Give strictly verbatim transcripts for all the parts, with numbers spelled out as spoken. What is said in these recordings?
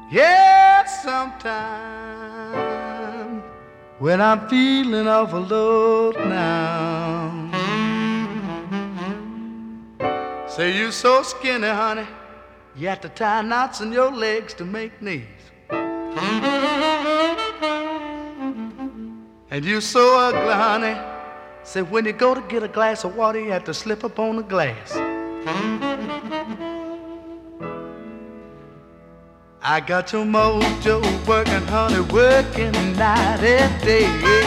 Yes, sometimes when I'm feeling awful low now. Say you so skinny, honey, you have to tie knots in your legs to make knees. And you so ugly, honey, say when you go to get a glass of water, you have to slip up on the glass. I got your mojo working, honey, working night and day.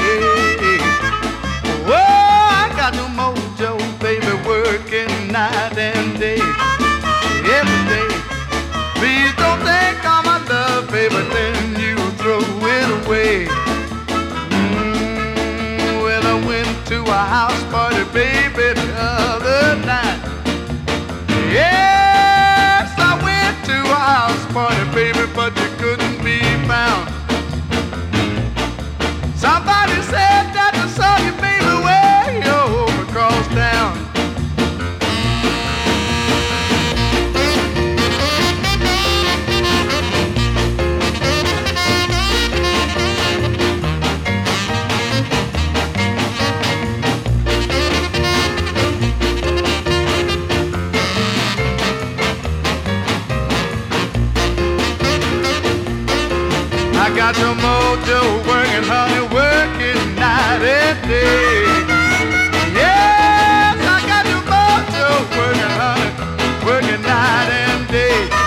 Whoa, I got your mojo, baby, working night and day. Every day. Please don't think I'm my love, baby, then you throw it away. Mm, well, I went to a house party, baby, the other night. Yes, I went to a house party, baby, but you couldn't be found. Somebody said that they saw you, baby, way over across town. I got your mojo working, honey, working night and day. Yes, I got your mojo working, honey, working night and day.